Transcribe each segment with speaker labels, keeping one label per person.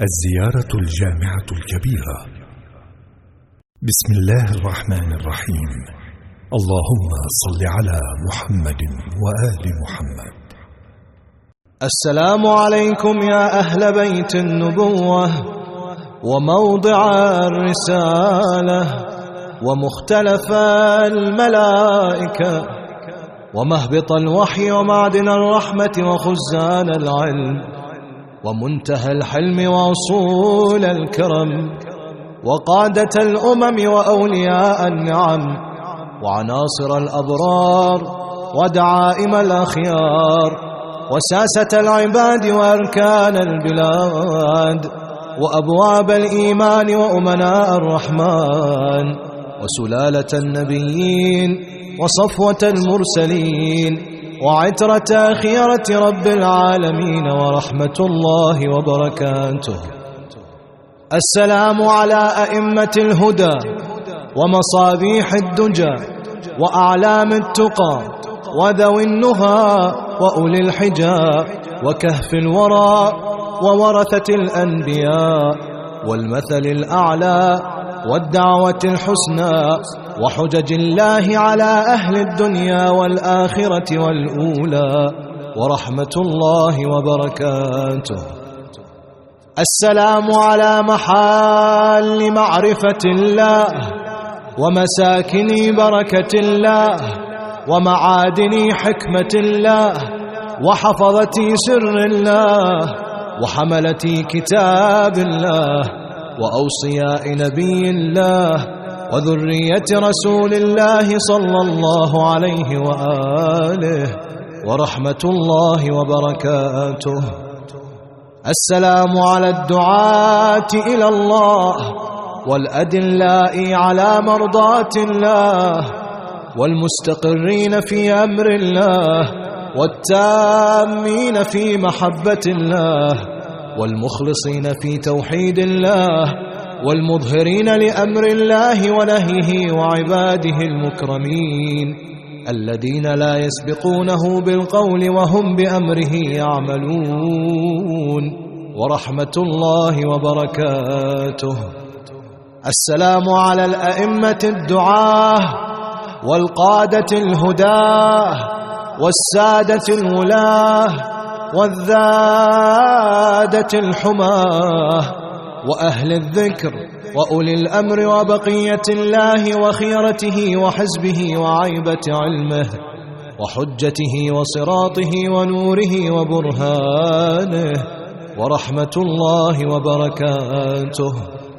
Speaker 1: الزيارة الجامعة الكبيرة. بسم الله الرحمن الرحيم. اللهم صل على محمد وآل محمد.
Speaker 2: السلام عليكم يا أهل بيت النبوة وموضع الرسالة ومختلف الملائكة ومهبط الوحي ومعدن الرحمة وخزان العلم ومنتهى الحلم وأصول الكرم وقادة الأمم وأولياء النعم وعناصر الأبرار ودعائم الأخيار وساسة العباد وأركان البلاد وأبواب الإيمان وأمناء الرحمن وسلالة النبيين وصفوة المرسلين وعترة خيرة رب العالمين ورحمة الله وبركاته. السلام على أئمة الهدى ومصابيح الدجى وأعلام التقى وذوي النهى وأولي الحجى وكهف الورى وورثة الأنبياء والمثل الأعلى والدعوة الحسنى وحجج الله على أهل الدنيا والآخرة والأولى ورحمة الله وبركاته. السلام على محال معرفة الله ومساكن بركة الله ومعادن حكمة الله وحفظة سر الله وحملة كتاب الله وأوصياء نبي الله وذرية رسول الله صلى الله عليه وآله ورحمة الله وبركاته. السلام على الدعاة إلى الله والأدلاء على مرضاة الله والمستقرين في أمر الله والتامين في محبة الله والمخلصين في توحيد الله والمظهرين لأمر الله ونهيه وعباده المكرمين الذين لا يسبقونه بالقول وهم بأمره يعملون ورحمة الله وبركاته. السلام على الأئمة الدعاة والقادة الهداة والسادة الولاة والذادة الحماه وأهل الذكر وأولي الأمر وبقية الله وخيرته وحزبه وعيبة علمه وحجته وصراطه ونوره وبرهانه ورحمة الله وبركاته.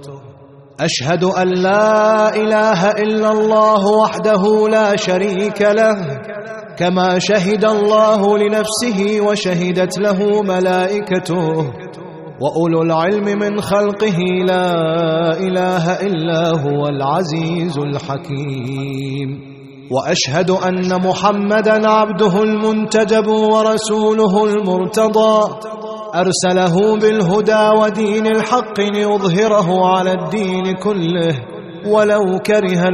Speaker 2: أشهد أن لا إله إلا الله وحده لا شريك له كما شهد الله لنفسه وشهدت له ملائكته وأولو العلم من خلقه لا إله إلا هو العزيز الحكيم. وأشهد أن محمدًا عبده المنتجب ورسوله المرتضى أرسله بالهدى ودين الحق ليظهره على الدين كله ولو كره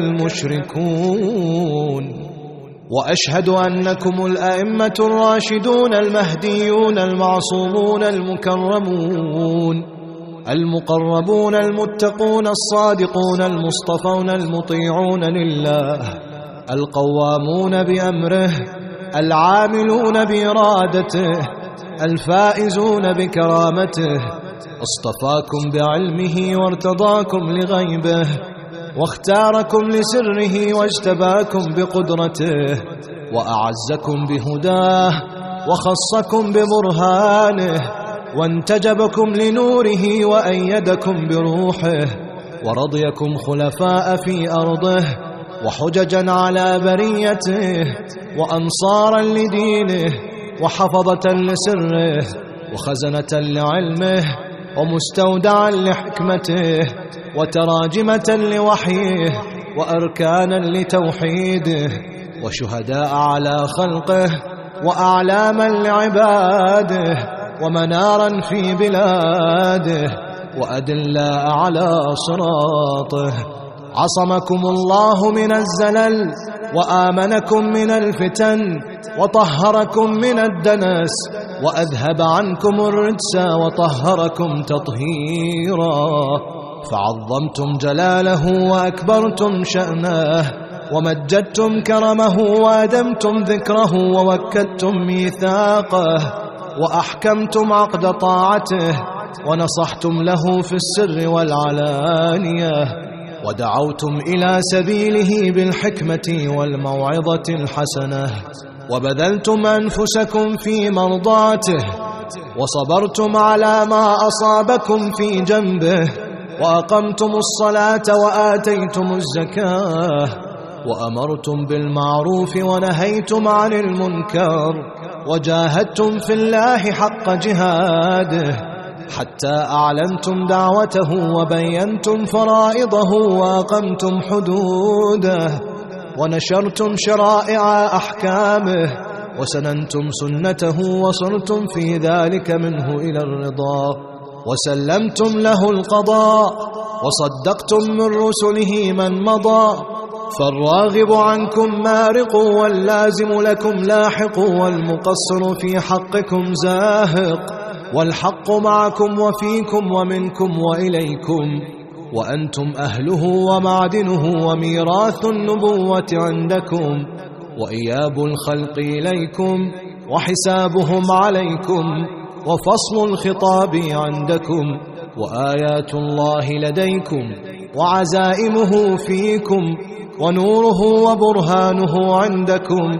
Speaker 2: المشركون. وأشهد أنكم الأئمة الراشدون المهديون المعصومون المكرمون المقربون المتقون الصادقون المصطفون المطيعون لله القوامون بأمره العاملون بإرادته الفائزون بكرامته اصطفاكم بعلمه وارتضاكم لغيبه واختاركم لسره واجتباكم بقدرته وأعزكم بهداه وخصكم ببرهانه وانتجبكم لنوره وأيدكم بروحه ورضيكم خلفاء في أرضه وحججا على بريته وأنصارا لدينه وحفظة لسره وخزنة لعلمه ومستودعا لحكمته وتراجمة لوحيه وأركانا لتوحيده وشهداء على خلقه وأعلاما لعباده ومنارا في بلاده وأدلاء على صراطه. عصمكم الله من الزلل وآمنكم من الفتن وطهركم من الدنس وأذهب عنكم الرجس وطهركم تطهيرا، فعظمتم جلاله وأكبرتم شأنه ومجدتم كرمه وأدمتم ذكره ووكدتم ميثاقه وأحكمتم عقد طاعته ونصحتم له في السر والعلانية ودعوتم إلى سبيله بالحكمة والموعظة الحسنة وبذلتم أنفسكم في مرضاته وصبرتم على ما أصابكم في جنبه وأقمتم الصلاة وآتيتم الزكاة وأمرتم بالمعروف ونهيتم عن المنكر وجاهدتم في الله حق جهاده حتى أعلنتم دعوته وبينتم فرائضه وأقمتم حدوده ونشرتم شرائع أحكامه وسننتم سنته وصرتم في ذلك منه إلى الرضا وسلمتم له القضاء وصدقتم من رسله من مضى، فالراغب عنكم مارق واللازم لكم لاحق والمقصر في حقكم زاهق، والحق معكم وفيكم ومنكم وإليكم، وأنتم أهله ومعدنه وميراث النبوة عندكم، وإياب الخلق إليكم وحسابهم عليكم، وفصل الخطاب عندكم، وآيات الله لديكم وعزائمه فيكم، ونوره وبرهانه عندكم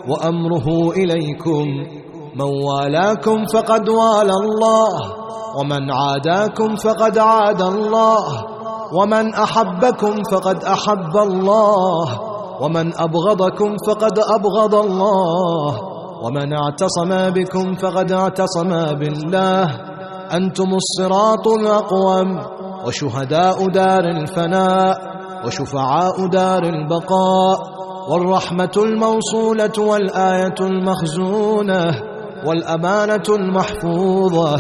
Speaker 2: وأمره إليكم. من والاكم فقد والى الله، ومن عاداكم فقد عاد الله، ومن أحبكم فقد أحب الله، ومن أبغضكم فقد أبغض الله، ومن اعتصم بكم فقد اعتصم بالله. أنتم الصراط الأقوم وشهداء دار الفناء وشفعاء دار البقاء، والرحمة الموصولة والآية المخزونة والأمانة المحفوظة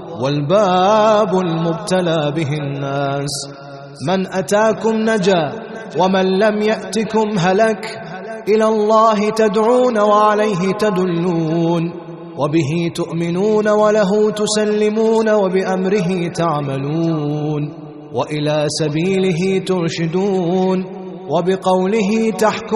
Speaker 2: والباب المبتلى به الناس. من أتاكم نجا ومن لم يأتكم هلك. إلى الله تدعون وعليه تدلون، وبه تؤمنون وله تسلمون وبأمره تعملون، وإلى سبيله ترشدون وبقوله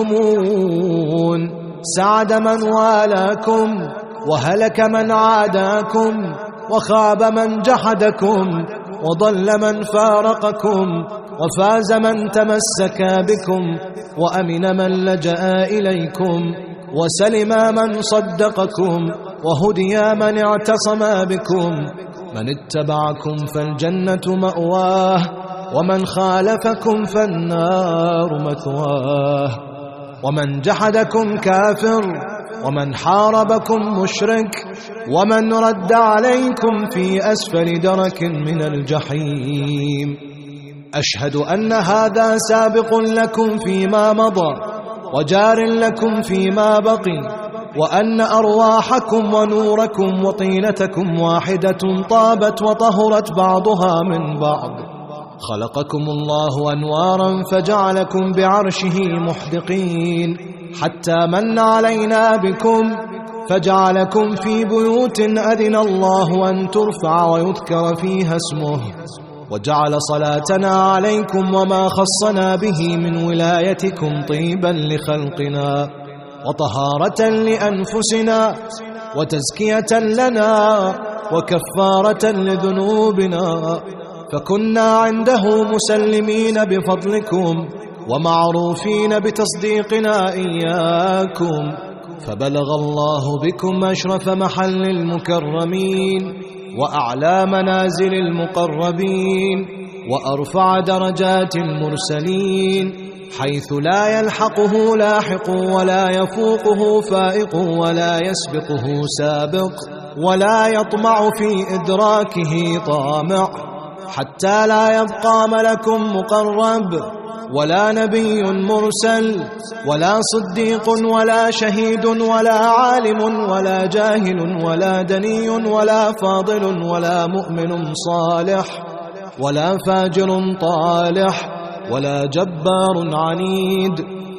Speaker 2: تحكمون. سعد من والاكم وهلك من عاداكم، وخاب من جحدكم وضل من فارقكم، وفاز من تمسك بكم، وأمن من لجأ إليكم، وسلم من صدقكم، وهدي من اعتصم بكم. من اتبعكم فالجنة مأواه، ومن خالفكم فالنار مثواه. ومن جحدكم كافر، ومن حاربكم مشرك، ومن رد عليكم في أسفل درك من الجحيم. أشهد أن هذا سابق لكم فيما مضى وجار لكم فيما بقي، وأن أرواحكم ونوركم وطينتكم واحدة طابت وطهرت بعضها من بعض. خلقكم الله أنوارا فجعلكم بعرشه محدقين، حتى من علينا بكم فجعلكم في بيوت أذن الله أن ترفع ويذكر فيها اسمه، وجعل صلاتنا عليكم وما خصنا به من ولايتكم طيبا لخلقنا وطهارة لأنفسنا وتزكية لنا وكفارة لذنوبنا، فكنا عنده مسلمين بفضلكم ومعروفين بتصديقنا إياكم، فبلغ الله بكم أشرف محل المكرمين وأعلى منازل المقربين وأرفع درجات المرسلين، حيث لا يلحقه لاحق ولا يفوقه فائق ولا يسبقه سابق ولا يطمع في إدراكه طامع، حتى لا يبقى ملك مقرب ولا نبي مرسل ولا صديق ولا شهيد ولا عالم ولا جاهل ولا دني ولا فاضل ولا مؤمن صالح ولا فاجر طالح ولا جبار عنيد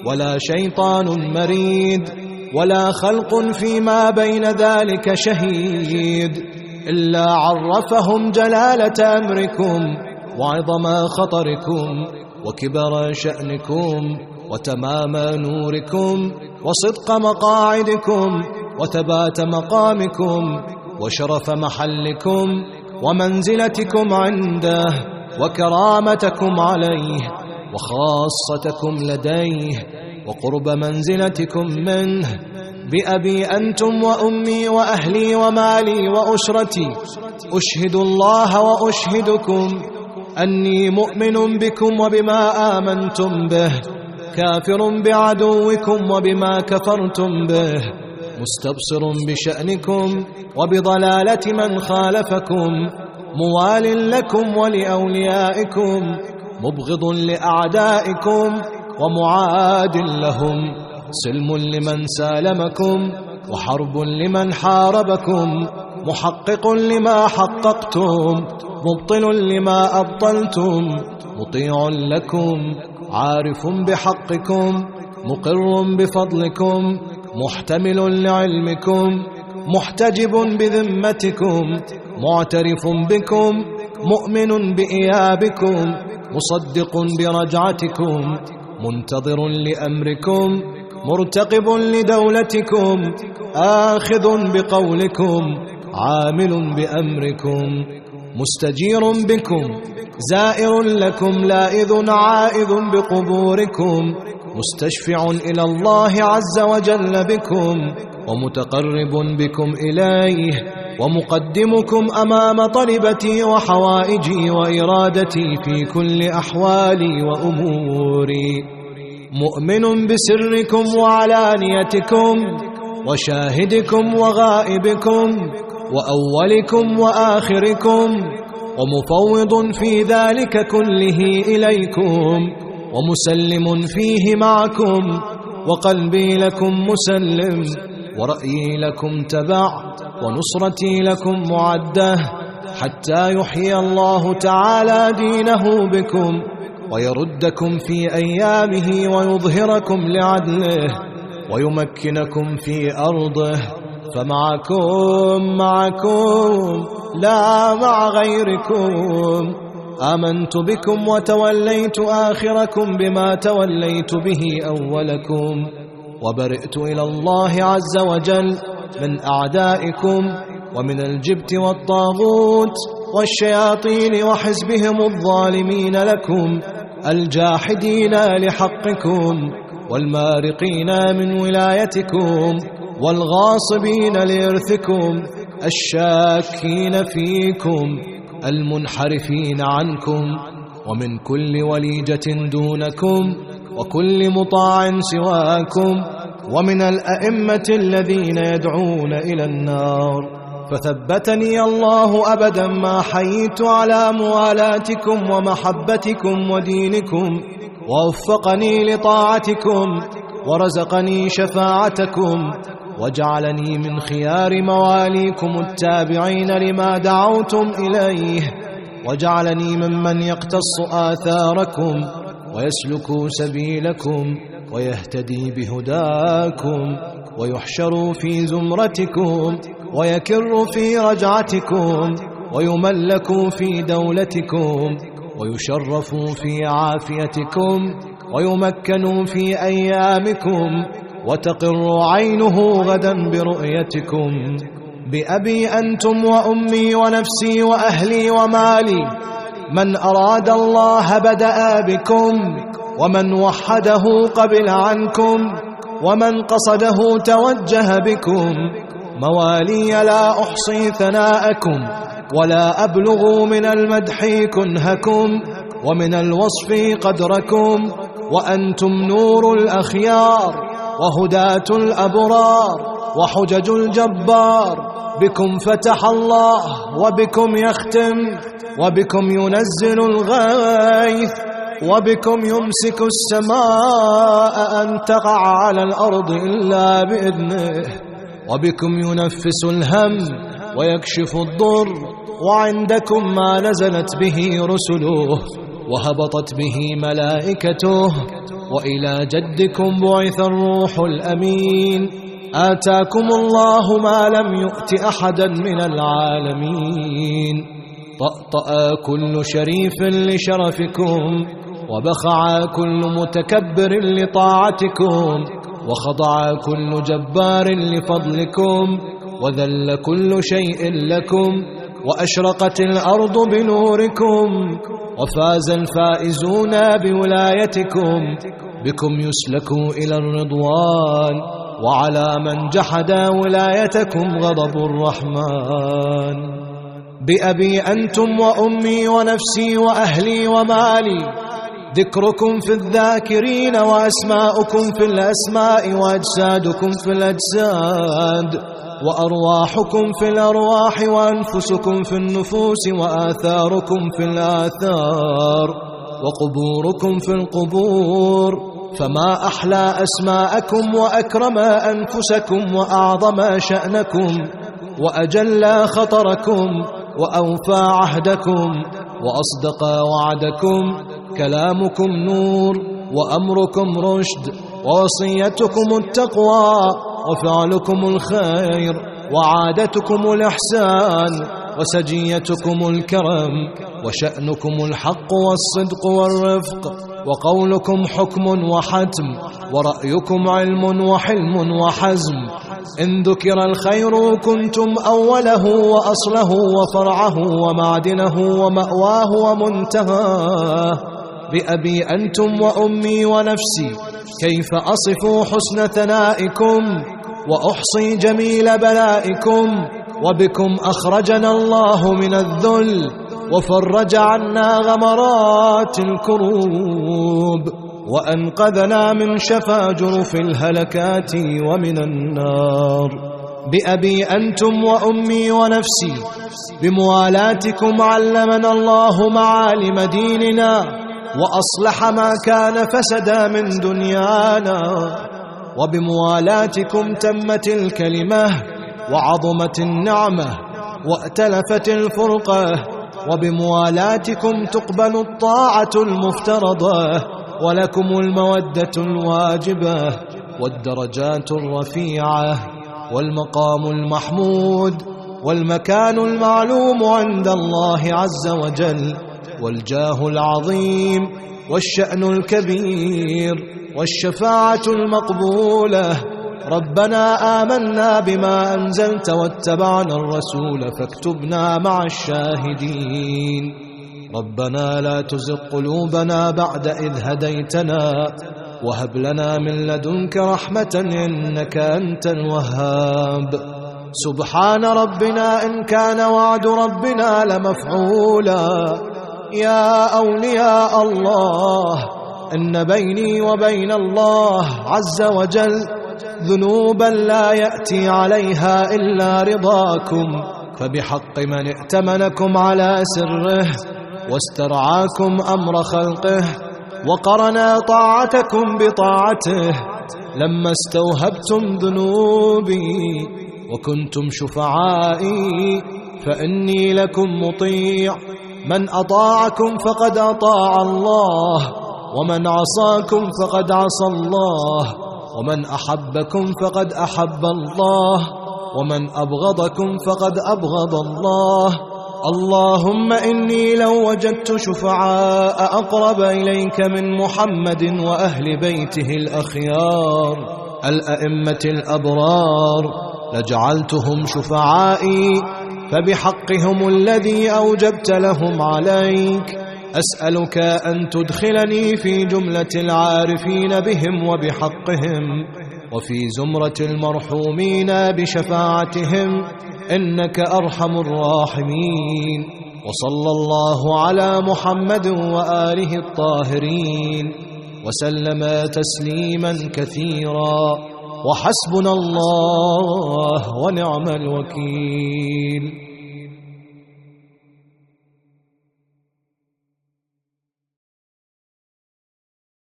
Speaker 2: ولا شيطان مريد ولا خلق فيما بين ذلك شهيد إلا عرفهم جلالة أمركم وعظم خطركم وكبر شأنكم وتمام نوركم وصدق مقاعدكم وثبات مقامكم وشرف محلكم ومنزلتكم عنده وكرامتكم عليه وخاصتكم لديه وقرب منزلتكم منه. بأبي أنتم وأمي وأهلي ومالي وأسرتي أشهد الله وأشهدكم أني مؤمن بكم وبما آمنتم به، كافر بعدوكم وبما كفرتم به، مستبصر بشأنكم وبضلالة من خالفكم، موال لكم ولأوليائكم، مبغض لأعدائكم ومعاد لهم، سلم لمن سالمكم وحرب لمن حاربكم، محقق لما حققتم، مبطل لما أبطلتم، مطيع لكم، عارف بحقكم، مقر بفضلكم، محتمل لعلمكم، محتجب بذمتكم، معترف بكم، مؤمن بإيابكم، مصدق برجعتكم، منتظر لأمركم، مرتقب لدولتكم، آخذ بقولكم، عامل بأمركم، مستجير بكم، زائر لكم، لائذ عائذ بقبوركم، مستشفع إلى الله عز وجل بكم، ومتقرب بكم إليه، ومقدمكم أمام طلبتي وحوائجي وإرادتي في كل أحوالي وأموري، مؤمن بسركم وعلانيتكم، وشاهدكم وغائبكم، وأولكم وآخركم، ومفوض في ذلك كله إليكم، ومسلم فيه معكم، وقلبي لكم مسلم، ورأيي لكم تبع، ونصرتي لكم معدة، حتى يحيي الله تعالى دينه بكم ويردكم في أيامه ويظهركم لعدله ويمكنكم في أرضه، فمعكم لا مع غيركم. آمنت بكم وتوليت آخركم بما توليت به أولكم، وبرئت إلى الله عز وجل من أعدائكم ومن الجبت والطاغوت والشياطين وحزبهم الظالمين لكم، الجاحدين لحقكم، والمارقين من ولايتكم، والغاصبين لإرثكم، الشاكين فيكم، المنحرفين عنكم، ومن كل وليجة دونكم، وكل مطاع سواكم، ومن الأئمة الذين يدعون إلى النار. فثبتني الله أبدا ما حييت على موالاتكم ومحبتكم ودينكم، ووفقني لطاعتكم، ورزقني شفاعتكم، وجعلني من خيار مواليكم التابعين لما دعوتم إليه، وجعلني ممن يقتص آثاركم ويسلك سبيلكم ويهتدي بهداكم، ويحشر في زمرتكم، ويكر في رجعتكم، ويملك في دولتكم، ويشرف في عافيتكم، ويمكن في أيامكم، وتقر عينه غدا برؤيتكم. بأبي أنتم وأمي ونفسي وأهلي ومالي، من أراد الله بدأ بكم، ومن وحده قبل عنكم، ومن قصده توجه بكم. موالي لا أحصي ثناءكم ولا أبلغ من المدح كنهكم، ومن الوصف قدركم، وأنتم نور الأخيار وهداة الأبرار وحجج الجبار. بكم فتح الله، وبكم يختم، وبكم ينزل الغيث، وبكم يمسك السماء أن تقع على الأرض إلا بإذنه، وبكم ينفس الهم ويكشف الضر، وعندكم ما نزلت به رسله وهبطت به ملائكته، وإلى جدكم بعث الروح الأمين. آتاكم الله ما لم يؤت أحدا من العالمين. طأطأ كل شريف لشرفكم، وبخع كل متكبر لطاعتكم، وخضع كل جبار لفضلكم، وذل كل شيء لكم، وأشرقت الأرض بنوركم، وفاز الفائزون بولايتكم. بكم يسلك إلى الرضوان، وعلى من جحد ولايتكم غضب الرحمن. بأبي أنتم وأمي ونفسي وأهلي ومالي، ذكركم في الذاكرين، وأسماؤكم في الأسماء، وأجسادكم في الأجساد، وأرواحكم في الأرواح، وأنفسكم في النفوس، وآثاركم في الآثار، وقبوركم في القبور. فما أحلى أسماءكم، وأكرم أنفسكم، وأعظم شأنكم، وأجل خطركم، وأوفى عهدكم، وأصدق وعدكم. كلامكم نور، وأمركم رشد، ووصيتكم التقوى، وفعلكم الخير، وعادتكم الإحسان، وسجيتكم الكرم، وشأنكم الحق والصدق والرفق، وقولكم حكم وحتم، ورأيكم علم وحلم وحزم. إن ذكر الخير كنتم أوله وأصله وفرعه ومعدنه ومأواه ومنتهاه. بأبي أنتم وأمي ونفسي، كيف أصف حسن ثنائكم، وأحصي جميل بلائكم. وبكم أخرجنا الله من الذل، وفرج عنا غمرات الكروب، وأنقذنا من شفا جرف الهلكات ومن النار. بأبي أنتم وأمي ونفسي، بموالاتكم علمنا الله معالم ديننا، وأصلح ما كان فسدا من دنيانا. وبموالاتكم تمت الكلمة، وعظمت النعمة، وأتلفت الفرقة. وبموالاتكم تقبل الطاعة المفترضة، ولكم المودة الواجبة، والدرجات الرفيعة، والمقام المحمود، والمكان المعلوم عند الله عز وجل، والجاه العظيم، والشأن الكبير، والشفاعة المقبولة. ربنا آمنا بما أنزلت واتبعنا الرسول فاكتبنا مع الشاهدين. ربنا لا تزغ قلوبنا بعد إذ هديتنا، وهب لنا من لدنك رحمة إنك أنت الوهاب. سبحان ربنا إن كان وعد ربنا لمفعولا. يا أولياء الله، إن بيني وبين الله عز وجل ذنوبا لا يأتي عليها إلا رضاكم، فبحق من ائتمنكم على سره، واسترعاكم أمر خلقه، وقرنا طاعتكم بطاعته، لما استوهبتم ذنوبي وكنتم شفعائي، فإني لكم مطيع. من أطاعكم فقد أطاع الله، ومن عصاكم فقد عصى الله، ومن أحبكم فقد أحب الله، ومن أبغضكم فقد أبغض الله. اللهم إني لو وجدت شفعاء أقرب إليك من محمد وأهل بيته الأخيار الأئمة الأبرار لجعلتهم شفعائي، فبحقهم الذي أوجبت لهم عليك أسألك أن تدخلني في جملة العارفين بهم وبحقهم، وفي زمرة المرحومين بشفاعتهم، إنك أرحم الراحمين. وصلى الله على محمد وآله الطاهرين وسلم تسليما كثيرا، وحسبنا الله ونعم الوكيل.